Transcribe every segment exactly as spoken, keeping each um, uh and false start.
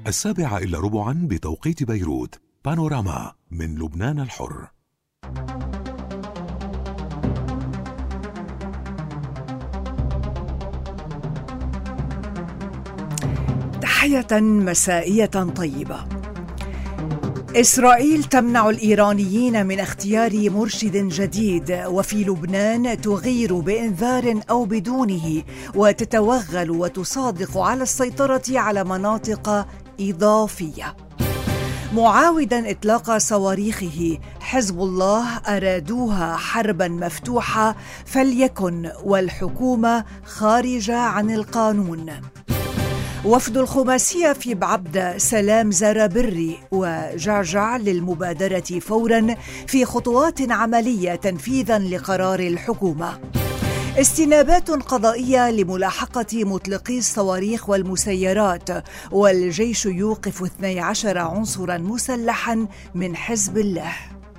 السابعة إلا ربعا بتوقيت بيروت. بانوراما من لبنان الحر. تحية مسائية طيبة. إسرائيل تمنع الإيرانيين من اختيار مرشد جديد، وفي لبنان تغير بإنذار أو بدونه وتتوغل وتصادق على السيطرة على مناطق إضافية. معاودا إطلاق صواريخه، حزب الله أرادوها حربا مفتوحة فليكن، والحكومة خارجة عن القانون. وفد الخماسية في بعبدة سلام زرابري وجعجع للمبادرة فورا في خطوات عملية تنفيذا لقرار الحكومة. استنابات قضائية لملاحقة مطلقي الصواريخ والمسيرات، والجيش يوقف اثني عشر عنصرا مسلحا من حزب الله.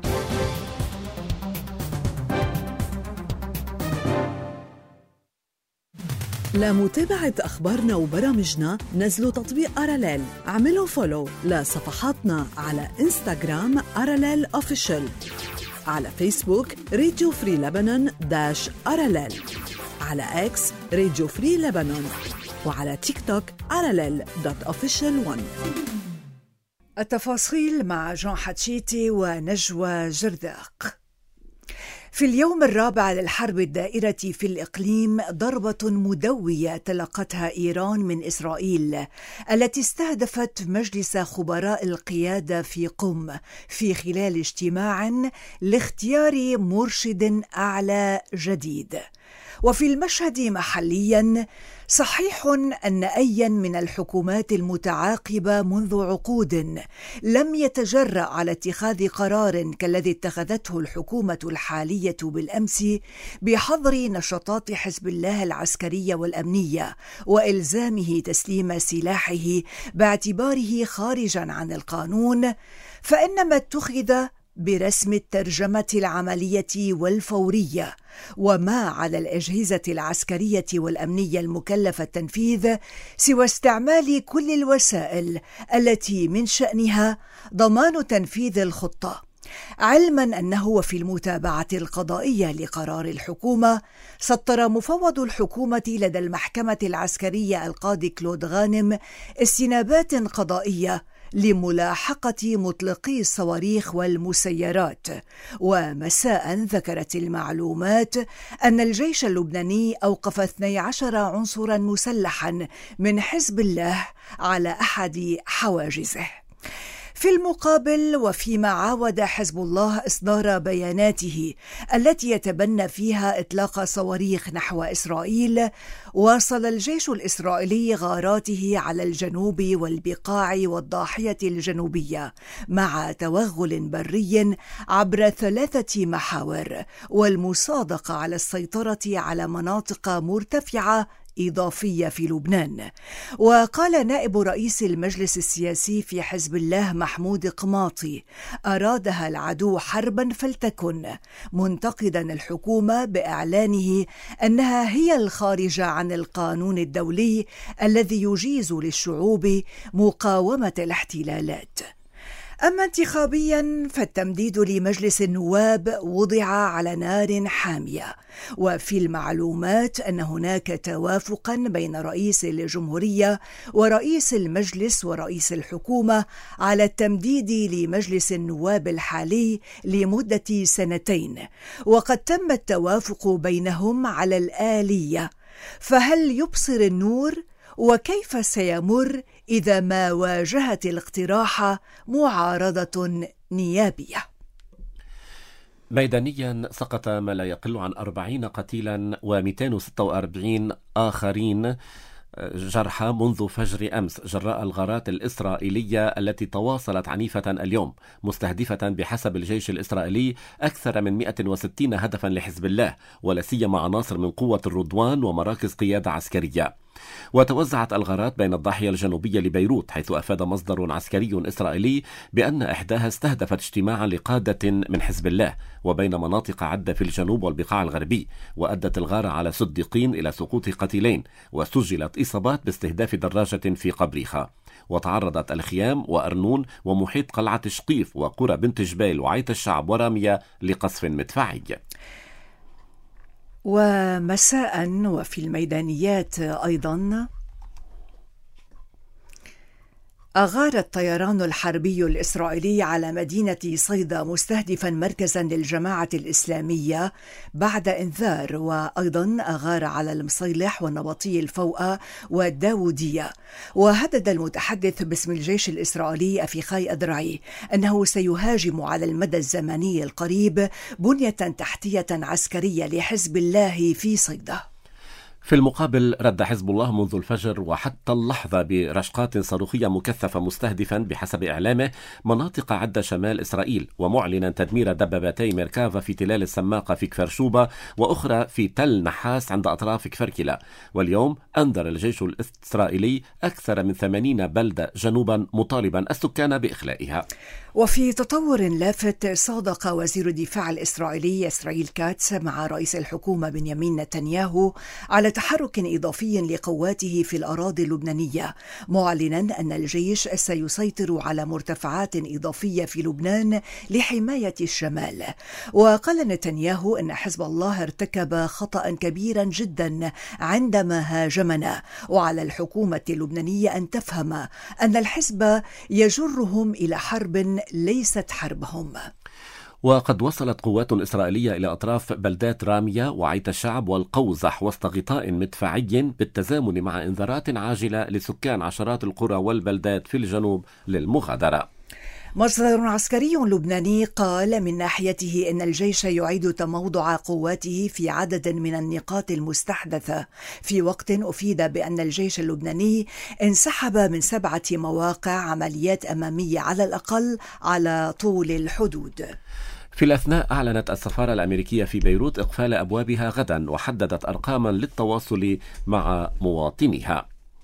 لمتابعة أخبارنا وبرامجنا نزلوا تطبيق أراليل. اعملوا فولو لصفحاتنا على إنستغرام أراليل أوفيشال، على فيسبوك راديو فري لبنان داش أراليل، على إكس راديو فري لبنان، وعلى تيك توك أراليل دوت أوفيشال وان. التفاصيل مع جان حتشيتي ونجوى جرداق. في اليوم الرابع للحرب الدائرة في الإقليم، ضربة مدوية تلقتها إيران من إسرائيل التي استهدفت مجلس خبراء القيادة في قم في خلال اجتماع لاختيار مرشد أعلى جديد. وفي المشهد محليا، صحيح أن أيا من الحكومات المتعاقبة منذ عقود لم يتجرأ على اتخاذ قرار كالذي اتخذته الحكومة الحالية بالأمس بحظر نشاطات حزب الله العسكرية والأمنية وإلزامه تسليم سلاحه باعتباره خارجا عن القانون، فإن ما اتخذ برسم الترجمة العملية والفورية، وما على الأجهزة العسكرية والأمنية المكلفة التنفيذ سوى استعمال كل الوسائل التي من شأنها ضمان تنفيذ الخطة، علما أنه وفي المتابعة القضائية لقرار الحكومة سطر مفوض الحكومة لدى المحكمة العسكرية القاضي كلود غانم استنابات قضائية لملاحقة مطلقي الصواريخ والمسيرات. ومساء ذكرت المعلومات أن الجيش اللبناني أوقف اثني عشر عنصرا مسلحا من حزب الله على أحد حواجزه. في المقابل، وفيما عاود حزب الله إصدار بياناته التي يتبنى فيها إطلاق صواريخ نحو إسرائيل، واصل الجيش الإسرائيلي غاراته على الجنوب والبقاع والضاحية الجنوبية مع توغل بري عبر ثلاثة محاور، والمصادقة على السيطرة على مناطق مرتفعة إضافية في لبنان. وقال نائب رئيس المجلس السياسي في حزب الله محمود قماطي: أرادها العدو حربا فلتكن، منتقدا الحكومة بإعلانه أنها هي الخارجة عن القانون الدولي الذي يجيز للشعوب مقاومة الاحتلالات. أما انتخابيا، فالتمديد لمجلس النواب وضع على نار حامية، وفي المعلومات أن هناك توافقا بين رئيس الجمهورية ورئيس المجلس ورئيس الحكومة على التمديد لمجلس النواب الحالي لمدة سنتين، وقد تم التوافق بينهم على الآلية. فهل يبصر النور؟ وكيف سيمر إذا ما واجهت الاقتراح معارضة نيابية؟ ميدانيا، سقط ما لا يقل عن أربعين قتيلا ومئتين وستة وأربعين آخرين جرحى منذ فجر أمس جراء الغارات الإسرائيلية التي تواصلت عنيفة اليوم، مستهدفة بحسب الجيش الإسرائيلي أكثر من مئة وستين هدفا لحزب الله، ولا سيما عناصر من قوة الرضوان ومراكز قيادة عسكرية. وتوزعت الغارات بين الضاحية الجنوبية لبيروت، حيث أفاد مصدر عسكري إسرائيلي بأن إحداها استهدفت اجتماعا لقادة من حزب الله، وبين مناطق عدة في الجنوب والبقاع الغربي. وأدت الغارة على صديقين إلى سقوط قتيلين، وسجلت إصابات باستهداف دراجة في قبريخة. وتعرضت الخيام وأرنون ومحيط قلعة شقيف وقرى بنت جبيل وعيت الشعب ورامية لقصف مدفعي. ومساء وفي الميدانيات أيضا، أغار الطيران الحربي الإسرائيلي على مدينة صيدا مستهدفا مركزا للجماعة الإسلامية بعد إنذار، وأيضا أغار على المصيلح والنبطي الفوأة والداودية. وهدد المتحدث باسم الجيش الإسرائيلي أفيخاي أدرعي أنه سيهاجم على المدى الزمني القريب بنية تحتية عسكرية لحزب الله في صيدا. في المقابل رد حزب الله منذ الفجر وحتى اللحظة برشقات صاروخية مكثفة مستهدفا بحسب إعلامه مناطق عدة شمال إسرائيل، ومعلنا تدمير دبابتي ميركافا في تلال السماقة في كفر شوبة وأخرى في تل نحاس عند أطراف كفر كلا. واليوم أنذر الجيش الإسرائيلي أكثر من ثمانين بلدة جنوبا مطالبا السكان بإخلائها. وفي تطور لافت، صادق وزير الدفاع الإسرائيلي إسرائيل كاتس مع رئيس الحكومة بنيامين نتنياهو على تحرك إضافي لقواته في الأراضي اللبنانية، معلنا أن الجيش سيسيطر على مرتفعات إضافية في لبنان لحماية الشمال. وقال نتنياهو أن حزب الله ارتكب خطأ كبيرا جدا عندما هاجمنا، وعلى الحكومة اللبنانية أن تفهم أن الحزب يجرهم إلى حرب ليست حربهم. وقد وصلت قوات إسرائيلية إلى أطراف بلدات رامية وعيت الشعب والقوزح وسط غطاء مدفعي بالتزامن مع إنذارات عاجلة لسكان عشرات القرى والبلدات في الجنوب للمغادرة. مصدر عسكري لبناني قال من ناحيته إن الجيش يعيد تموضع قواته في عدد من النقاط المستحدثة، في وقت أفيد بأن الجيش اللبناني انسحب من سبعة مواقع عمليات أمامية على الأقل على طول الحدود. في الأثناء أعلنت السفارة الأمريكية في بيروت إقفال أبوابها غدا، وحددت أرقاما للتواصل مع مواطنيها.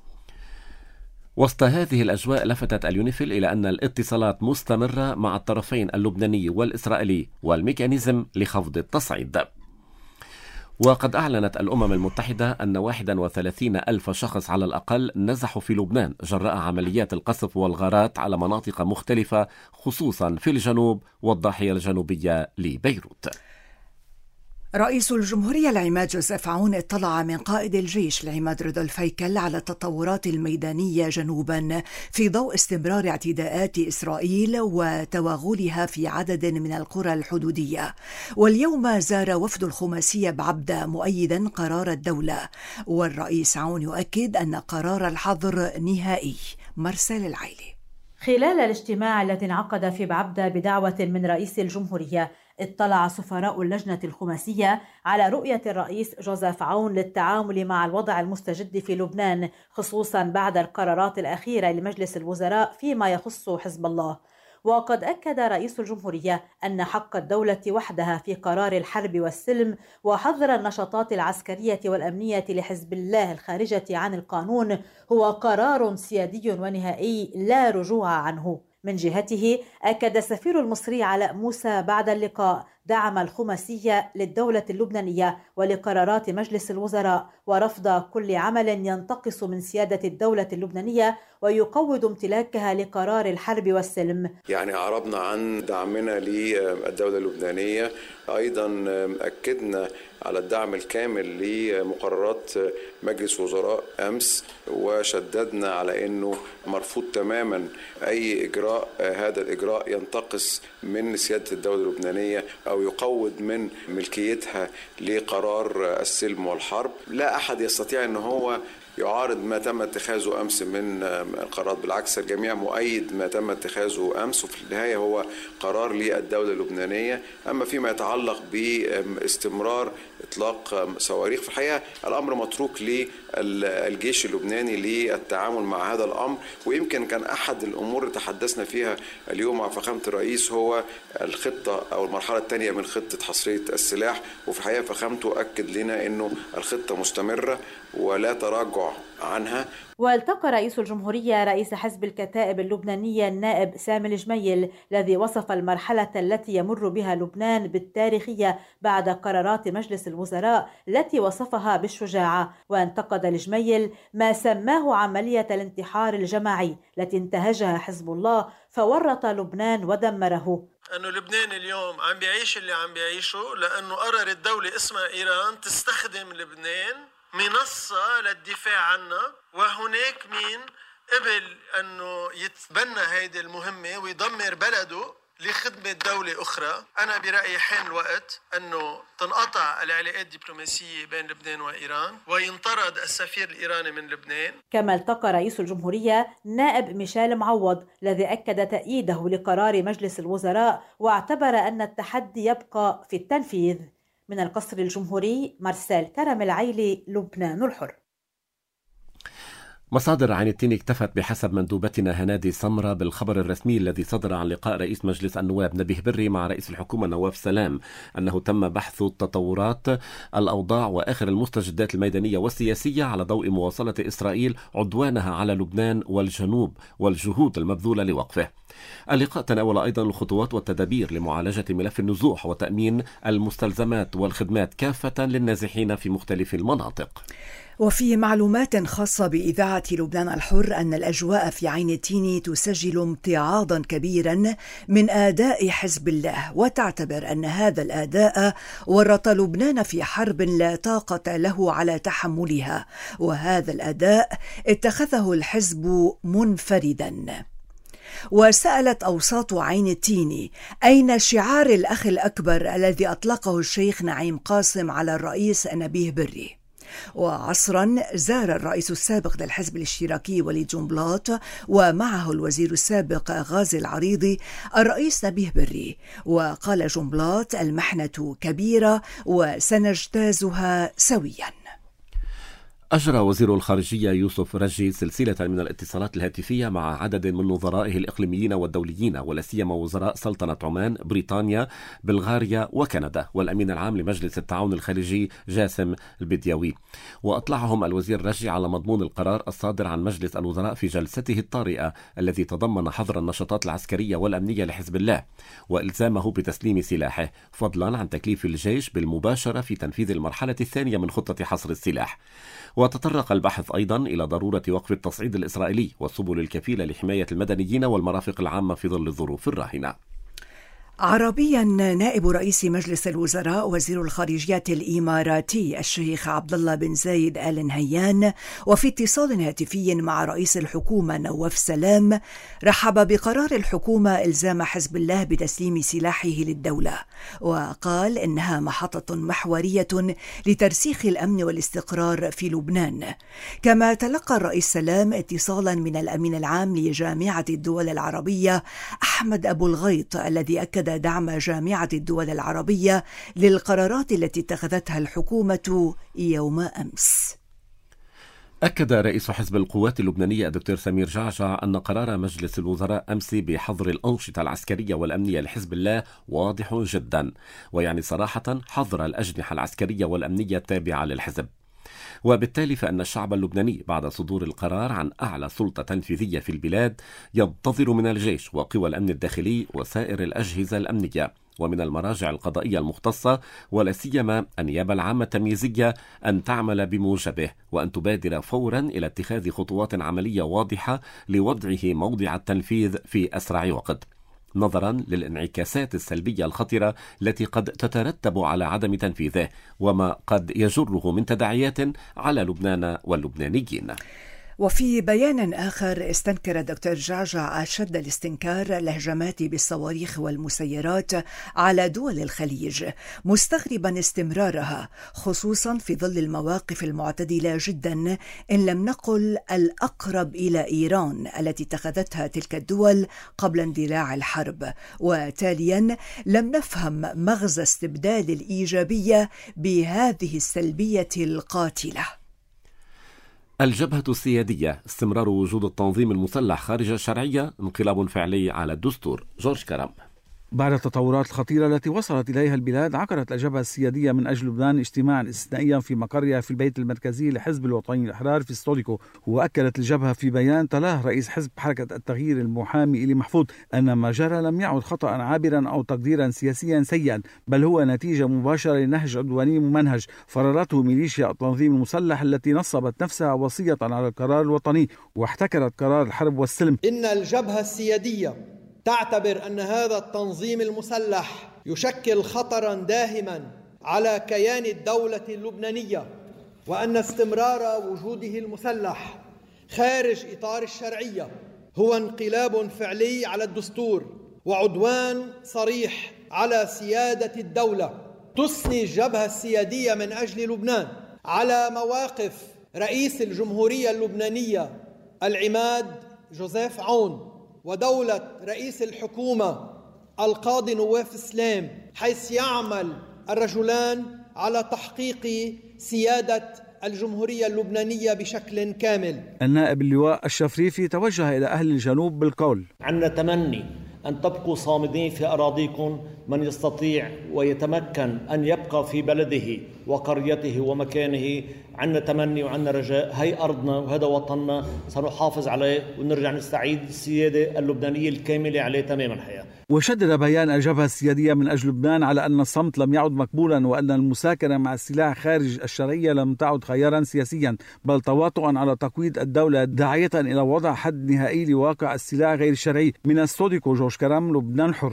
وسط هذه الأجواء لفتت اليونيفيل إلى أن الاتصالات مستمرة مع الطرفين اللبناني والإسرائيلي والميكانيزم لخفض التصعيد. وقد أعلنت الأمم المتحدة أن واحد وثلاثين ألف شخص على الأقل نزحوا في لبنان جراء عمليات القصف والغارات على مناطق مختلفة، خصوصا في الجنوب والضاحية الجنوبية لبيروت. رئيس الجمهورية العماد جوزيف عون اطلع من قائد الجيش العماد رودولف هيكل على التطورات الميدانية جنوبا في ضوء استمرار اعتداءات إسرائيل وتوغلها في عدد من القرى الحدودية. واليوم زار وفد الخماسية بعبدة مؤيدا قرار الدولة، والرئيس عون يؤكد أن قرار الحظر نهائي. مرسال العيلي. خلال الاجتماع الذي انعقد في بعبدة بدعوة من رئيس الجمهورية، اطلع سفراء اللجنة الخماسية على رؤية الرئيس جوزيف عون للتعامل مع الوضع المستجد في لبنان، خصوصا بعد القرارات الأخيرة لمجلس الوزراء فيما يخص حزب الله. وقد أكد رئيس الجمهورية أن حق الدولة وحدها في قرار الحرب والسلم وحظر النشاطات العسكرية والأمنية لحزب الله الخارجة عن القانون هو قرار سيادي ونهائي لا رجوع عنه. من جهته أكد السفير المصري علاء موسى بعد اللقاء دعم الخماسية للدولة اللبنانية ولقرارات مجلس الوزراء، ورفض كل عمل ينتقص من سيادة الدولة اللبنانية ويقوض امتلاكها لقرار الحرب والسلم. يعني عربنا عن دعمنا للدولة اللبنانية، أيضا أكدنا على الدعم الكامل لمقررات مجلس وزراء أمس، وشددنا على أنه مرفوض تماما أي إجراء هذا الإجراء ينتقص من سيادة الدولة اللبنانية أو يقوض من ملكيتها لقرار السلم والحرب. لا أحد يستطيع أن هو يعارض ما تم اتخاذه أمس من القرارات، بالعكس الجميع مؤيد ما تم اتخاذه أمس، وفي النهاية هو قرار للدولة اللبنانية. أما فيما يتعلق باستمرار إطلاق صواريخ، في الحقيقة الأمر متروك للجيش اللبناني للتعامل مع هذا الأمر. ويمكن كان أحد الأمور اللي تحدثنا فيها اليوم مع فخامة الرئيس هو الخطة أو المرحلة الثانية من خطة حصرية السلاح، وفي الحقيقة فخامته أكد لنا أنه الخطة مستمرة ولا تراجع التراجع عنها. والتقى رئيس الجمهورية رئيس حزب الكتائب اللبنانية النائب سامي الجميل الذي وصف المرحلة التي يمر بها لبنان بالتاريخية بعد قرارات مجلس الوزراء التي وصفها بالشجاعة. وانتقد الجميل ما سماه عملية الانتحار الجماعي التي انتهجها حزب الله فورط لبنان ودمره. أنه لبنان اليوم عم بيعيش اللي عم بيعيشه لأنه قررت دولة اسمها إيران تستخدم لبنان منصة للدفاع عنا، وهناك مين قبل أنه يتبنى هيدي المهمة ويدمر بلده لخدمة دولة أخرى. أنا برأيي حان الوقت أنه تنقطع العلاقات الدبلوماسية بين لبنان وإيران وينطرد السفير الإيراني من لبنان. كما التقى رئيس الجمهورية نائب ميشيل معوض الذي أكد تأييده لقرار مجلس الوزراء واعتبر أن التحدي يبقى في التنفيذ. من القصر الجمهوري مارسيل كرم العيلي، لبنان الحر. مصادر عين التين اكتفت بحسب مندوبتنا هنادي سمرة بالخبر الرسمي الذي صدر عن لقاء رئيس مجلس النواب نبيه بري مع رئيس الحكومة نواف سلام أنه تم بحث تطورات الأوضاع وآخر المستجدات الميدانية والسياسية على ضوء مواصلة إسرائيل عدوانها على لبنان والجنوب والجهود المبذولة لوقفه. اللقاء تناول أيضا الخطوات والتدابير لمعالجة ملف النزوح وتأمين المستلزمات والخدمات كافة للنازحين في مختلف المناطق. وفي معلومات خاصة بإذاعة لبنان الحر أن الأجواء في عين التين تسجل امتعاضا كبيرا من آداء حزب الله، وتعتبر أن هذا الآداء ورط لبنان في حرب لا طاقة له على تحملها، وهذا الآداء اتخذه الحزب منفردا. وسألت أوساط عين التين أين شعار الأخ الأكبر الذي أطلقه الشيخ نعيم قاسم على الرئيس نبيه بري. وعصرا زار الرئيس السابق للحزب الاشتراكي وليد جنبلاط ومعه الوزير السابق غازي العريضي الرئيس نبيه بري، وقال جنبلاط المحنة كبيرة وسنجتازها سويا. أجرى وزير الخارجية يوسف رجي سلسلة من الاتصالات الهاتفية مع عدد من نظرائه الإقليميين والدوليين، ولا سيما وزراء سلطنة عمان، بريطانيا، بلغاريا وكندا، والأمين العام لمجلس التعاون الخليجي جاسم البدياوي. وأطلعهم الوزير رجي على مضمون القرار الصادر عن مجلس الوزراء في جلسته الطارئة الذي تضمن حظر النشاطات العسكرية والأمنية لحزب الله وإلزامه بتسليم سلاحه، فضلا عن تكليف الجيش بالمباشرة في تنفيذ المرحلة الثانية من خطة حصر السلاح. وتطرق البحث أيضا إلى ضرورة وقف التصعيد الإسرائيلي والسبل الكفيلة لحماية المدنيين والمرافق العامة في ظل الظروف الراهنة. عربيا نائب رئيس مجلس الوزراء وزير الخارجية الإماراتي الشيخ عبد الله بن زايد آل نهيان وفي اتصال هاتفي مع رئيس الحكومة نواف سلام رحب بقرار الحكومة إلزام حزب الله بتسليم سلاحه للدولة، وقال إنها محطة محورية لترسيخ الأمن والاستقرار في لبنان. كما تلقى الرئيس سلام اتصالا من الأمين العام لجامعة الدول العربية أحمد أبو الغيط الذي أكد دعم جامعة الدول العربية للقرارات التي اتخذتها الحكومة يوم أمس. أكد رئيس حزب القوات اللبنانية الدكتور سمير جعجع أن قرار مجلس الوزراء أمس بحظر الأنشطة العسكرية والأمنية لحزب الله واضح جدا، ويعني صراحة حظر الأجنحة العسكرية والأمنية التابعة للحزب. وبالتالي فإن الشعب اللبناني بعد صدور القرار عن أعلى سلطة تنفيذية في البلاد ينتظر من الجيش وقوى الأمن الداخلي وسائر الأجهزة الأمنية ومن المراجع القضائية المختصة ولا سيما النيابة العامة التمييزية أن تعمل بموجبه وأن تبادر فورا إلى اتخاذ خطوات عملية واضحة لوضعه موضع التنفيذ في أسرع وقت، نظرا للانعكاسات السلبية الخطرة التي قد تترتب على عدم تنفيذه وما قد يجره من تداعيات على لبنان واللبنانيين. وفي بيان آخر استنكر الدكتور جعجع أشد الاستنكار الهجمات بالصواريخ والمسيرات على دول الخليج، مستغربا استمرارها خصوصا في ظل المواقف المعتدلة جدا إن لم نقل الأقرب إلى إيران التي اتخذتها تلك الدول قبل اندلاع الحرب، وتاليا لم نفهم مغزى استبدال الإيجابية بهذه السلبية القاتلة. الجبهة السيادية: استمرار وجود التنظيم المسلح خارج الشرعية انقلاب فعلي على الدستور. جورج كرم. بعد التطورات الخطيرة التي وصلت إليها البلاد، عقدت الجبهة السيادية من أجل لبنان اجتماعا استثنائيا في مقرها في البيت المركزي لحزب الوطني الأحرار في ستوديكو. وأكدت الجبهة في بيان تلاه رئيس حزب حركة التغيير المحامي إلي محفوظ أن ما جرى لم يعد خطأ عابرا أو تقديرا سياسيا سيئا، بل هو نتيجة مباشرة لنهج عدواني ممنهج فرضته ميليشيا التنظيم المسلح التي نصبت نفسها وصية على القرار الوطني واحتكرت قرار الحرب والسلم. إن الجبهة السيادية تعتبر أن هذا التنظيم المسلح يشكل خطراً داهماً على كيان الدولة اللبنانية، وأن استمرار وجوده المسلح خارج إطار الشرعية هو انقلاب فعلي على الدستور وعدوان صريح على سيادة الدولة. تثني الجبهة السيادية من أجل لبنان على مواقف رئيس الجمهورية اللبنانية العماد جوزيف عون ودولة رئيس الحكومة القاضي نواف سلام، حيث يعمل الرجلان على تحقيق سيادة الجمهورية اللبنانية بشكل كامل. النائب اللواء الشفريفي توجه إلى أهل الجنوب بالقول: عندنا تمني أن تبقوا صامدين في أراضيكم، من يستطيع ويتمكن أن يبقى في بلده وقريته ومكانه. عندنا تمني وعندنا رجاء، هي أرضنا وهذا وطننا، سنحافظ عليه ونرجع نستعيد السيادة اللبنانية الكاملة عليه تماما حياة. وشدد بيان الجبهة السيادية من أجل لبنان على أن الصمت لم يعد مقبولا، وأن المساكنة مع السلاح خارج الشرعية لم تعد خيارا سياسيا، بل تواطؤا على تقويض الدولة، داعية إلى وضع حد نهائي لواقع السلاح غير الشرعي. من استوديكو جورج كرم، لبنان حر.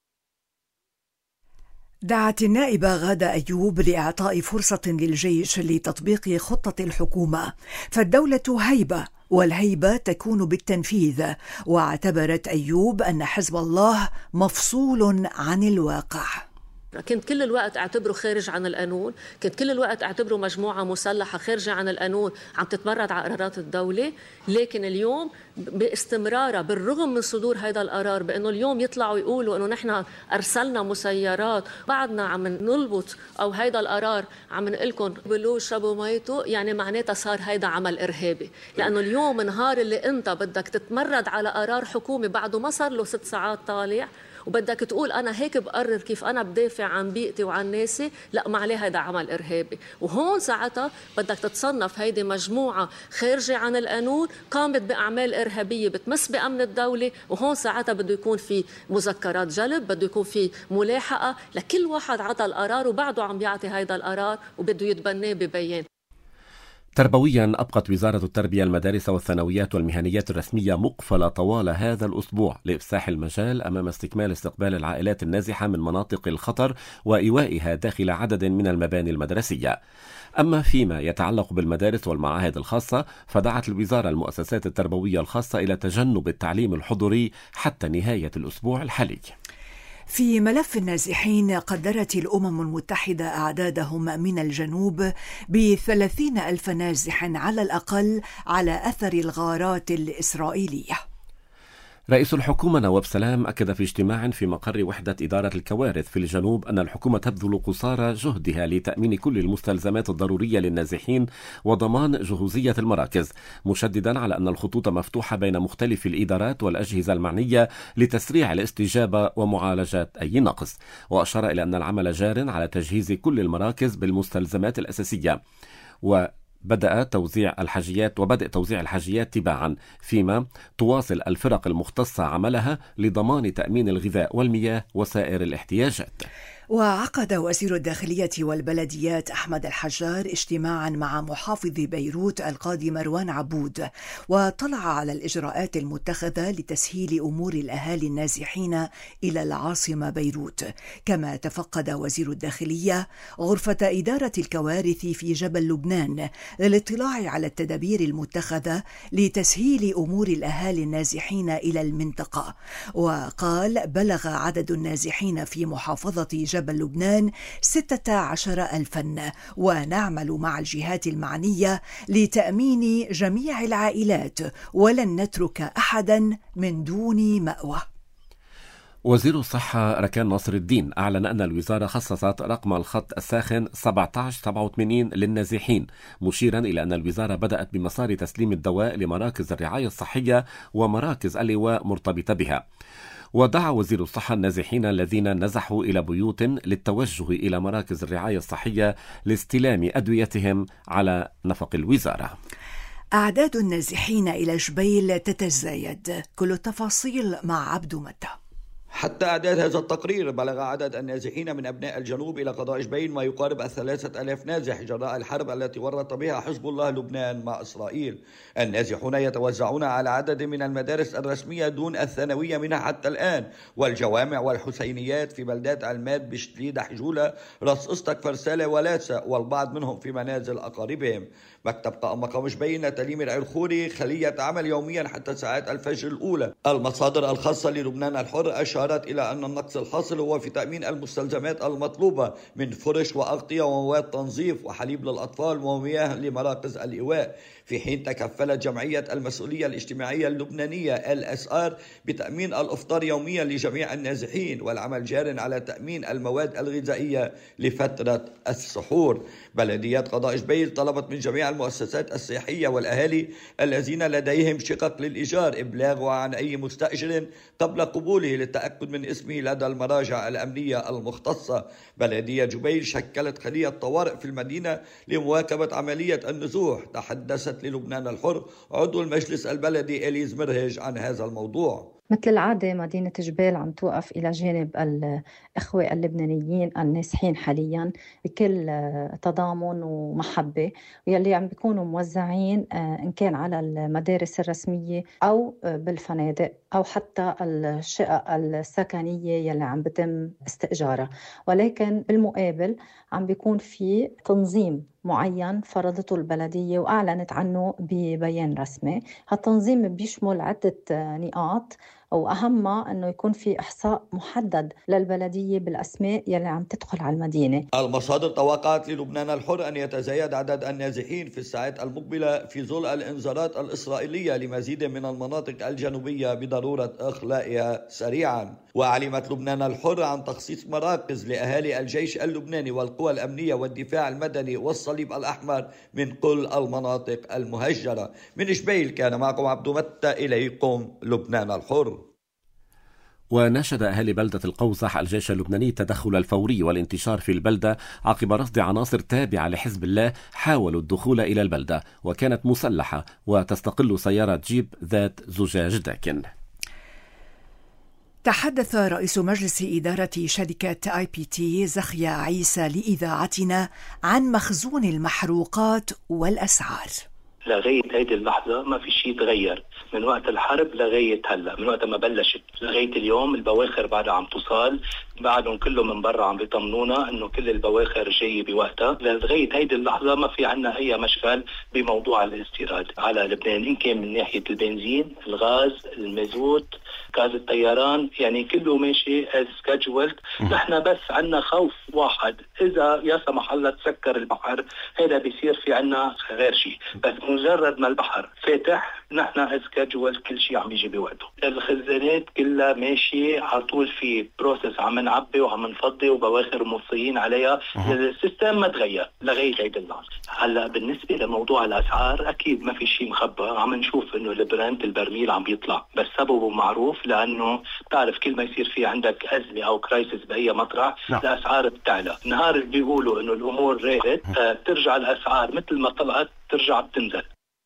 دعت النائبة غادة أيوب لإعطاء فرصة للجيش لتطبيق خطة الحكومة، فالدولة هيبة والهيبة تكون بالتنفيذ. واعتبرت أيوب أن حزب الله مفصول عن الواقع. كنت كل الوقت اعتبره خارج عن القانون، كنت كل الوقت اعتبره مجموعة مسلحة خارجة عن القانون عم تتمرد على قرارات الدولة. لكن اليوم باستمرارها بالرغم من صدور هذا القرار، بأنه اليوم يطلعوا يقولوا أنه نحن أرسلنا مسيرات، بعدنا عم نلبط أو هذا القرار عم نقلكم بلو شربوا ميته، يعني معناتها صار هذا عمل إرهابي. لأنه اليوم نهار اللي أنت بدك تتمرد على قرار حكومي بعده ما صار له ست ساعات طالع، وبدك تقول أنا هيك بقرر كيف أنا بدافع عن بيئتي وعن ناسي، لا ما عليه هذا عمل إرهابي. وهون ساعتها بدك تتصنف هيدي مجموعة خارجة عن القانون قامت بأعمال إرهابية بتمس بأمن الدولة، وهون ساعتها بده يكون في مذكرات جلب، بده يكون في ملاحقة لكل واحد عطى القرار وبعده عم يعطي هذا القرار وبده يتبناه ببيان. تربويا، أبقت وزارة التربية المدارس والثانويات والمهنيات الرسمية مقفلة طوال هذا الأسبوع لإفساح المجال أمام استكمال استقبال العائلات النازحة من مناطق الخطر وإيوائها داخل عدد من المباني المدرسية. أما فيما يتعلق بالمدارس والمعاهد الخاصة، فدعت الوزارة المؤسسات التربوية الخاصة إلى تجنب التعليم الحضوري حتى نهاية الأسبوع الحالي. في ملف النازحين، قدرت الأمم المتحدة أعدادهم من الجنوب بثلاثين ألف نازح على الأقل على أثر الغارات الإسرائيلية. رئيس الحكومة نواف سلام أكد في اجتماع في مقر وحدة إدارة الكوارث في الجنوب أن الحكومة تبذل قصارى جهدها لتأمين كل المستلزمات الضرورية للنازحين وضمان جهوزية المراكز، مشددا على أن الخطوط مفتوحة بين مختلف الإدارات والأجهزة المعنية لتسريع الاستجابة ومعالجة أي نقص. وأشار إلى أن العمل جار على تجهيز كل المراكز بالمستلزمات الأساسية، و بدأ توزيع الحاجيات وبدأ توزيع الحاجيات تباعا، فيما تواصل الفرق المختصة عملها لضمان تأمين الغذاء والمياه وسائر الاحتياجات. وعقد وزير الداخلية والبلديات أحمد الحجار اجتماعا مع محافظ بيروت القاضي مروان عبود، وطلع على الإجراءات المتخذة لتسهيل أمور الأهالي النازحين إلى العاصمة بيروت. كما تفقد وزير الداخلية غرفة إدارة الكوارث في جبل لبنان للاطلاع على التدابير المتخذة لتسهيل أمور الأهالي النازحين إلى المنطقة. وقال بلغ عدد النازحين في محافظة جبل لبنان ستة عشر ألفا، ونعمل مع الجهات المعنية لتأمين جميع العائلات ولن نترك أحدا من دون مأوى. وزير الصحة ركان ناصر الدين أعلن أن الوزارة خصصت رقم الخط الساخن سبعة عشر سبعة وثمانين للنازحين، مشيرا إلى أن الوزارة بدأت بمسار تسليم الدواء لمراكز الرعاية الصحية ومراكز اللواء مرتبطة بها. ودعا وزير الصحة النازحين الذين نزحوا إلى بيوت للتوجه إلى مراكز الرعاية الصحية لاستلام أدويتهم على نفق الوزارة. أعداد النازحين إلى جبيل تتزايد. كل التفاصيل مع عبدو متى. حتى أعداد هذا التقرير بلغ عدد النازحين من أبناء الجنوب إلى قضاء جبيل ما يقارب الثلاثة ألاف نازح جراء الحرب التي ورط بها حزب الله لبنان مع إسرائيل. النازحون يتوزعون على عدد من المدارس الرسمية دون الثانوية منها حتى الآن، والجوامع والحسينيات في بلدات علماد بشتليد حجولة راس أسطك فرسالة ولاسة، والبعض منهم في منازل أقاربهم. مكتب قائم مقام جبيل نتالي مرعي الخوري خلية عمل يوميا حتى ساعات الفجر الأولى. المصادر الخاصة للبنان الحر أشارت إلى أن النقص الحاصل هو في تأمين المستلزمات المطلوبة من فرش وأغطية ومواد تنظيف وحليب للأطفال ومياه لمراكز الإيواء، في حين تكفلت جمعية المسؤولية الاجتماعية اللبنانية إل إس آر بتأمين الإفطار يوميا لجميع النازحين، والعمل جار على تأمين المواد الغذائية لفترة السحور. بلدية قضاء جبيل طلبت من جميع المؤسسات السياحية والأهالي الذين لديهم شقق للإيجار إبلاغها عن أي مستأجر قبل قبوله للتأكد من اسمه لدى المراجع الأمنية المختصة. بلدية جبيل شكلت خلية طوارئ في المدينة لمواكبة عملية النزوح. تحدثت للبنان الحر عضو المجلس البلدي إليز مرهج عن هذا الموضوع. مثل العادة مدينة جبيل عم توقف إلى جانب الإخوة اللبنانيين النازحين حاليا بكل تضامن ومحبة، واللي عم بيكونوا موزعين إن كان على المدارس الرسمية أو بالفنادق أو حتى الشقق السكنية يلي عم بتم استئجارها. ولكن بالمقابل عم بيكون في تنظيم معين فرضته البلدية وأعلنت عنه ببيان رسمي. هالتنظيم بيشمل عدة نقاط، وأهمها أنه يكون في إحصاء محدد للبلدية بالأسماء يلي عم تدخل على المدينة. المصادر توقعت للبنان الحر أن يتزايد عدد النازحين في الساعات المقبلة في ظل الإنذارات الإسرائيلية لمزيد من المناطق الجنوبية بضرورة إخلائها سريعا. وعلمت لبنان الحر عن تخصيص مراكز لأهالي الجيش اللبناني والقوى الأمنية والدفاع المدني والصليب الأحمر من كل المناطق المهجرة. من جبيل كان معكم عبدو متى، إليكم لبنان الحر. وناشد أهالي بلدة القوصح الجيش اللبناني التدخل الفوري والانتشار في البلدة عقب رصد عناصر تابعة لحزب الله حاولوا الدخول إلى البلدة، وكانت مسلحة وتستقل سيارة جيب ذات زجاج داكن. تحدث رئيس مجلس إدارة شركة آي بي تي زخيا عيسى لإذاعتنا عن مخزون المحروقات والأسعار. لغاية هذه اللحظة ما في شيء تغير من وقت الحرب لغاية هلا، من وقت ما بلشت لغاية اليوم. البواخر بعدها عم توصل، بعدهم كله من برا عم بيطمنونا انه كل البواخر جاية بوقتها. لغاية هذه اللحظة ما في عنا اي مشكل بموضوع الاستيراد على لبنان، ان كان من ناحية البنزين، الغاز، المازوت، غاز الطيران، يعني كله ماشي as scheduled. نحن بس عنا خوف واحد، اذا يا سمح الله تسكر البحر هذا بيصير في عنا غير شيء، بس مجرد ما البحر فاتح نحن as scheduled كل شيء عم يجي بوقته. الخزانات كلها ماشي على طول، في بروسس عم نعبي وعم نفضي وبواخر موصيين عليها. السيستم ما تغير لغاية هيدا اللحظة. هلا بالنسبة لموضوع الأسعار أكيد ما في شيء مخبى، عم نشوف إنه البرنت البرميل عم بيطلع، بس سببه معروف، لأنه تعرف كل ما يصير في عندك أزمة أو كرايسيس بأي مطرح الأسعار بتعلى. نهار اللي بيقولوا إنه الأمور راقت ترجع الأسعار مثل ما طلعت ترجع بتنزل.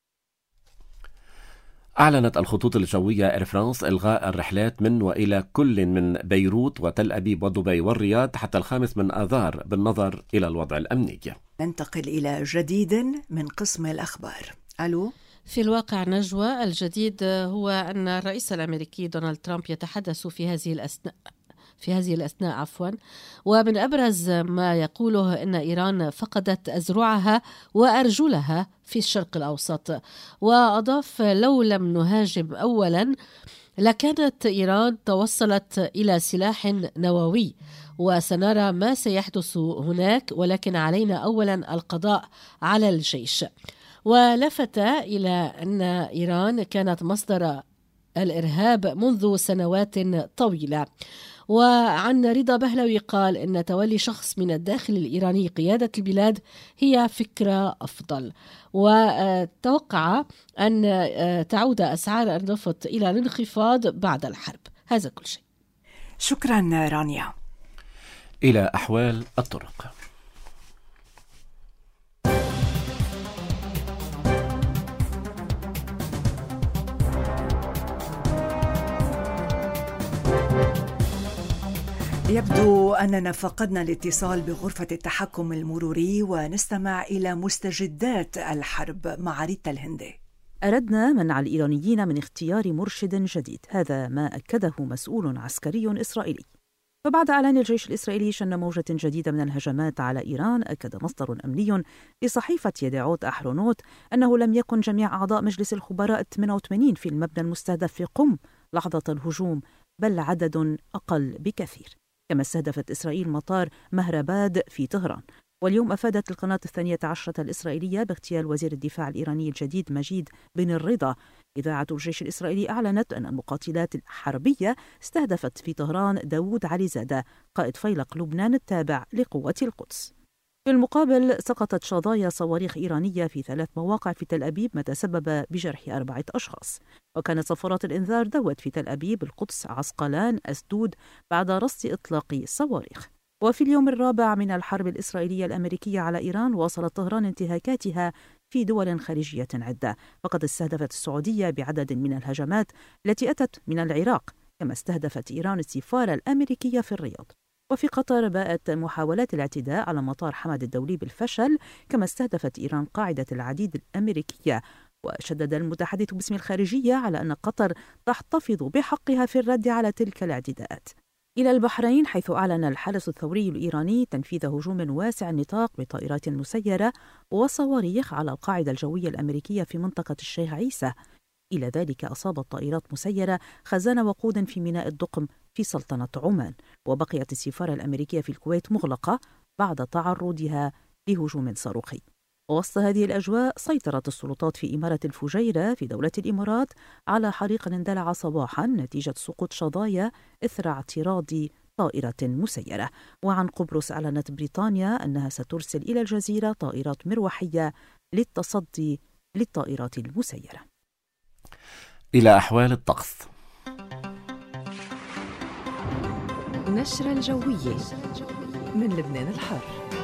أعلنت الخطوط الجوية إير فرانس إلغاء الرحلات من وإلى كل من بيروت وتل أبيب ودبي والرياض حتى الخامس من آذار بالنظر إلى الوضع الأمني. ننتقل إلى جديد من قسم الأخبار. ألو. في الواقع نجوى، الجديد هو أن الرئيس الأمريكي دونالد ترامب يتحدث في هذه الأثناء في هذه الأثناء عفوا ومن أبرز ما يقوله أن إيران فقدت أزرعها وأرجلها في الشرق الأوسط. وأضاف: لو لم نهاجم أولا لكانت إيران توصلت إلى سلاح نووي، وسنرى ما سيحدث هناك، ولكن علينا أولا القضاء على الجيش. ولفت إلى أن إيران كانت مصدر الإرهاب منذ سنوات طويلة. وعن رضا بهلوي قال إن تولي شخص من الداخل الإيراني قيادة البلاد هي فكرة أفضل، وتوقع أن تعود أسعار النفط إلى الانخفاض بعد الحرب. هذا كل شيء. شكرا رانيا. إلى أحوال الطرق. يبدو أننا فقدنا الاتصال بغرفة التحكم المروري، ونستمع إلى مستجدات الحرب مع ريتا الهندي. أردنا منع الإيرانيين من اختيار مرشد جديد، هذا ما أكده مسؤول عسكري إسرائيلي. فبعد إعلان الجيش الإسرائيلي شن موجة جديدة من الهجمات على إيران، أكد مصدر أمني لصحيفة يدعوت أحرونوت أنه لم يكن جميع أعضاء مجلس الخبراء الثمانية وثمانين في المبنى المستهدف في قم لحظة الهجوم، بل عدد أقل بكثير. كما استهدفت إسرائيل مطار مهرباد في طهران. واليوم أفادت القناة الثانية عشرة الإسرائيلية باغتيال وزير الدفاع الإيراني الجديد مجيد بن الرضا. إذاعة الجيش الإسرائيلي أعلنت أن المقاتلات الحربية استهدفت في طهران داود علي زادة قائد فيلق لبنان التابع لقوة القدس. في المقابل سقطت شظايا صواريخ إيرانية في ثلاث مواقع في تل أبيب، ما تسبب بجرح أربعة أشخاص. وكانت صفارات الإنذار دوت في تل أبيب، القدس، عسقلان، أسدود بعد رصد إطلاق صواريخ. وفي اليوم الرابع من الحرب الإسرائيلية الأمريكية على إيران، واصلت طهران انتهاكاتها في دول خليجية عدة، فقد استهدفت السعودية بعدد من الهجمات التي أتت من العراق، كما استهدفت إيران السفارة الأمريكية في الرياض. وفي قطر باءت محاولات الاعتداء على مطار حمد الدولي بالفشل، كما استهدفت إيران قاعدة العديد الأمريكية. وشدد المتحدث باسم الخارجية على أن قطر تحتفظ بحقها في الرد على تلك الاعتداءات. إلى البحرين، حيث أعلن الحرس الثوري الإيراني تنفيذ هجوم واسع النطاق بطائرات مسيرة وصواريخ على القاعدة الجوية الأمريكية في منطقة الشيخ عيسى. إلى ذلك أصابت طائرات مسيرة خزان وقود في ميناء الدقم في سلطنة عمان. وبقيت السفارة الأمريكية في الكويت مغلقة بعد تعرضها لهجوم صاروخي. ووسط هذه الأجواء، سيطرت السلطات في إمارة الفجيرة في دولة الإمارات على حريق اندلع صباحا نتيجة سقوط شظايا إثر اعتراض طائرة مسيرة. وعن قبرص، أعلنت بريطانيا أنها سترسل إلى الجزيرة طائرات مروحية للتصدي للطائرات المسيرة. إلى أحوال الطقس. نشرة الجوية من لبنان الحر.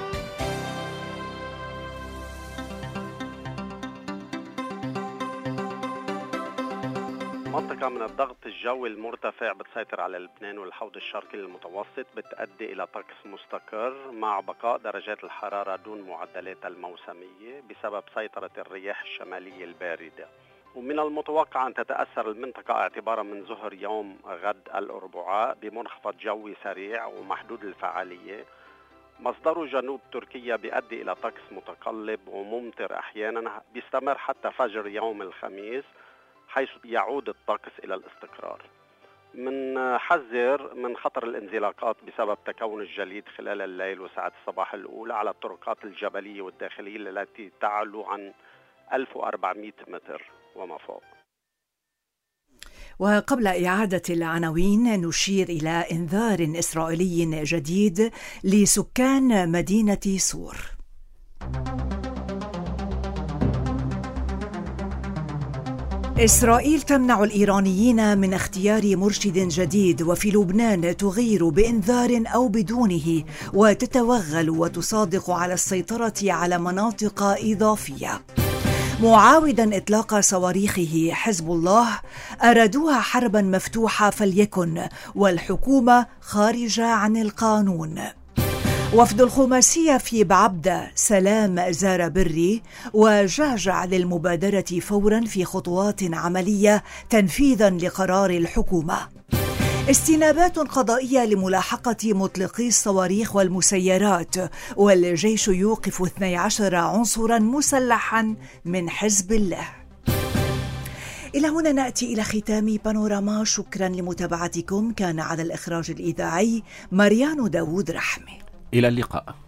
منطقة من الضغط الجوي المرتفع بتسيطر على لبنان والحوض الشرقي المتوسط، بتؤدي إلى طقس مستقر مع بقاء درجات الحرارة دون معدلاتها الموسمية بسبب سيطرة الرياح الشمالية الباردة. ومن المتوقع أن تتأثر المنطقة اعتبارا من ظهر يوم غد الأربعاء بمنخفض جوي سريع ومحدود الفعالية مصدره جنوب تركيا، بيؤدي إلى طقس متقلب وممطر أحيانا بيستمر حتى فجر يوم الخميس، حيث يعود الطقس إلى الاستقرار. من حذر من خطر الانزلاقات بسبب تكون الجليد خلال الليل وساعات الصباح الأولى على الطرقات الجبلية والداخلية التي تعلو عن ألف وأربعمائة متر وما فوق. وقبل إعادة العناوين، نشير إلى إنذار إسرائيلي جديد لسكان مدينة صور. إسرائيل تمنع الإيرانيين من اختيار مرشد جديد، وفي لبنان تغير بإنذار أو بدونه وتتوغل وتصادق على السيطرة على مناطق إضافية. معاودا إطلاق صواريخه حزب الله، أرادوها حربا مفتوحة فليكن، والحكومة خارجة عن القانون. وفد الخماسية في بعبدة سلام زار بري وجعجع للمبادرة فورا في خطوات عملية تنفيذا لقرار الحكومة. استنابات قضائية لملاحقة مطلقي الصواريخ والمسيرات، والجيش يوقف اثني عشر عنصرا مسلحا من حزب الله. إلى هنا نأتي إلى ختام بانوراما. شكرا لمتابعتكم. كان على الإخراج الإذاعي مريان داود رحمي. إلى اللقاء.